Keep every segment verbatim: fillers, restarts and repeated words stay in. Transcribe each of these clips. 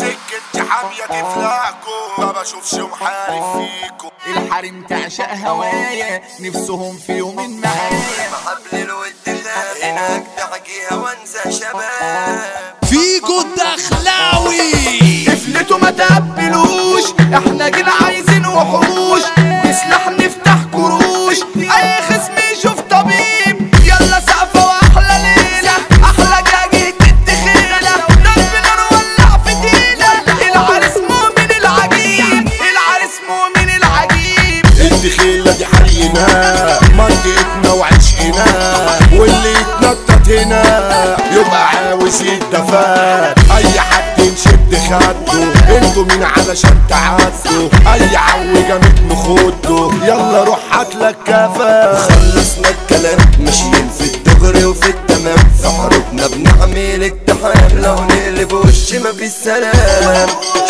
سكنتي حامية تفلقكم ما بشوفش محارب فيكم. الحريم تعشق هوايا نفسهم في يوم معايا محبل الود ده هناك تحكيها وانسى شباب فيكو الدخلاوي قفلته ما تقبلوش احنا جينا عايزين وحوش بسلاح نفتح كروش اي خصم يشوف طبيب يلا سقفة واحلى ليلة احلى جاجة الدخيلة ضرب نار ولع في ديلة العريس مؤمن العجيب العريس مؤمن العجيب الدخيلة دي حرينا منطقتنا وعشقنا واللي يتنطط هنا يبقى عاوز يتدفى اي حد نشد خده انتوا مين علشان تعدوا اي عوجة متنخدوا يلا روح هاتلك كفا خلصنا الكلام ماشيين في الدغري وفي التمام في حروبنا بنعمل اقتحام لو نقلب وش مفيش سلام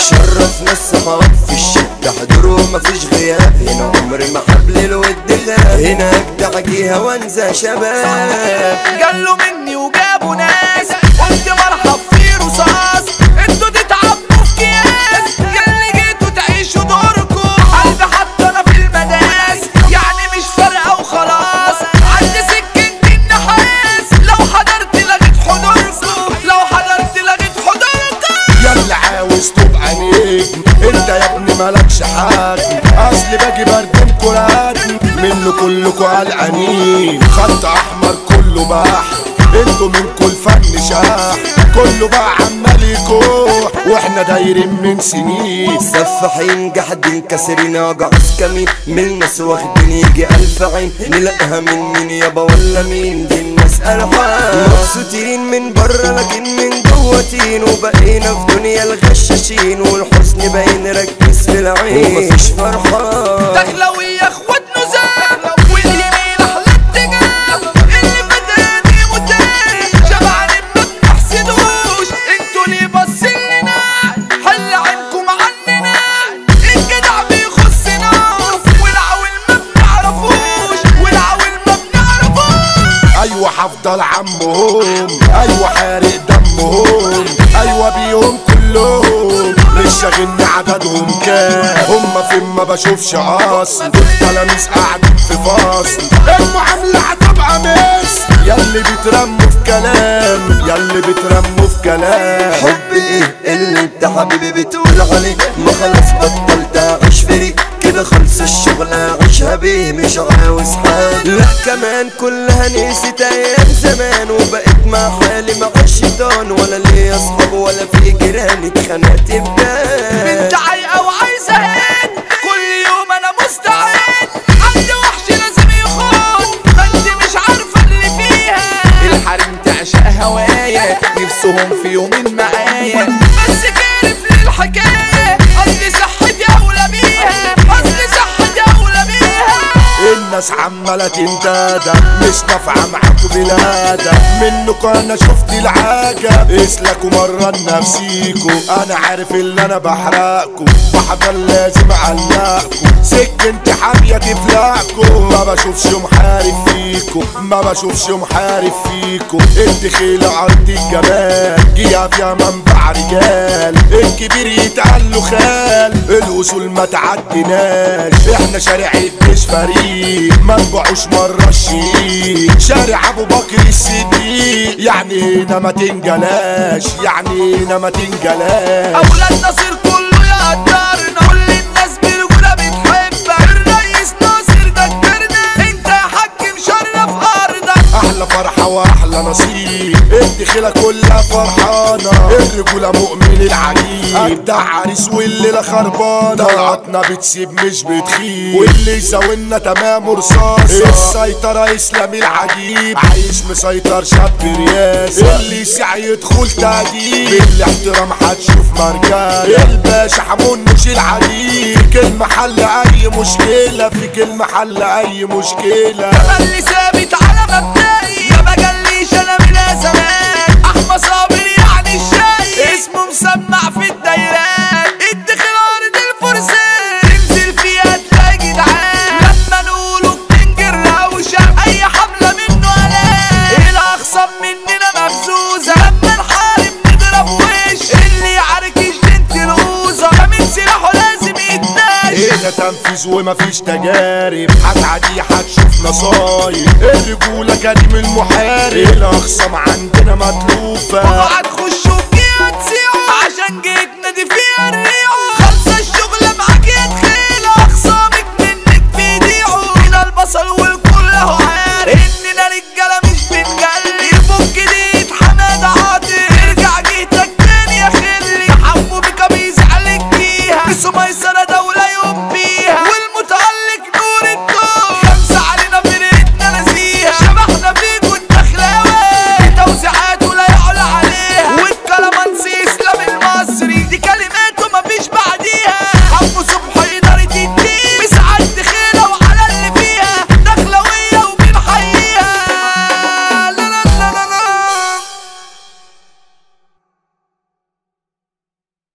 شرفنا الصحاب في الشدة حضور ومفيش غياب هنا عمري ما حبل الود غاب هنا اجدع جيها وانسى شباب قالوا مني وجابوا ناس قلت مرحب في رصاص انتوا تتعبوا في كياس ياللي جيتوا تعيشوا دوركم قلبي حتى انا في المداس يعني مش فارقه وخلاص عندي سكة النحاس لو حضرت لغيت حضوركم لو حضرت لغيت حضوركم يلا عاوز تبقى نجم انت يا ابني مالكش حاجة اصل باجي بردمكوا راتم منه كلكوا قلقانين خط احمر كله بحر انتوا منكوا الفن شاح كله بقى عمال يكوح واحنا دايرين من سنين سفاحين قاعدين كاسرين اجعص كمين من الناس واخدين يجي الف عين نلاقيها من مين يابا ولا مين دي الناس الحان مبسوطين من بره لكن من جوه تين وبقينا في دنيا الغشاشين والحزن باين ركز في العين ومفيش فرحان دخلاوي يا اخوات نزاع واليمين احلى اتجاه اللي فاتني متاه شبعان ما بنحسدوش انتوا ليه باصين لنا حل عينكم عننا الجدع بيخصنا والعويل ما بنعرفوش والعويل ما بنعرفوش ايوه هفضل عمهم ايوه حارق دمهم ايوه بيهم كلهم مش شاغلني عددهم كام هما فين ما بشوفش اصل والتلاميذ قاعدين في فصل المعاملة هتبقى مس ياللي بيترموا في كلام ياللي بيترموا في كلام حب ايه اللي انت حبيبي بتقول عليه ما خلاص بطلت اعيش فريق كده خلص الشغل اعيشها بيه مش عاوز حد لا كمان كلها نسيت ايام زمان وبقيت مع حالي مع الشيطان ولا ليا اصحاب ولا في جيراني اتخانقت بجد بنت عايقة وعايزة هاد كل يوم انا مستعد عندي وحش لازم يخون ما انت مش عارفة اللي فيها الحريم تعشق هوايا نفسهم في يوم معايا بس كارف للحكاية اصلي صحتي اولى بيها اصلي صحتي اولى بيها الناس عمالة تندادة مش نافعة معاكوا بلادة منكوا انا شفت العجب اسلكوا مرة نفسيكوا انا عارف اللي انا بحرقكوا بحضر لازم اعلقكوا سكنتي حامية تفلقكوا ما بشوفش محارب فيكوا ما بشوفش محارب فيكوا الدخيلة ارض الجمال جيها فيها منبع رجال الكبير يتقال له خال الاصول ما تعديناش احنا شارع الجيش فريق ما نبيعوش مرة الشيء شارع ابو بكر الصديق يعني هنا ما تنجلاش يعني هنا ما تنجلاش اولاد ناصر كله يقدرنا كل الناس برجولة بتحبك الرئيس ناصر ده كبرنا انت يا حاج مشرف ارضك احلى فرحة واحلى نصيب الدخيلة كلها فرحانة الرجولة مؤمن العجيب ابدع عريس والليلة خربانة طلعتنا بتسيب مش بتخيب واللي يزاولنا تمام رصاصة السيطرة اسلامي العجيب عايش مسيطر شاب رياسة اللي يسع يدخل تهديد بالاحترام هتشوف مرجان الباشا حمونش العجيب في كلمة حل اي مشكلة في كلمة حل اي مشكلة اللي ثابت على مبدئي ما بجليش انا من زمان احمد صابر يعني الشاي اسمه مسمع في الدايرات الدخل ارض الفرسان تنزل فيها تلاقي جدعان لما نقوله بتنجر روشه اي حمله منه الاقي الاخصم مننا مغزوزه لما نحارب نضرب وش اللي يعركش انت تنفيذ ومفيش تجارب، هتعدي هتشوف نصايب، الرجولة كريم المحارب، الأخصام عندنا متلوفة.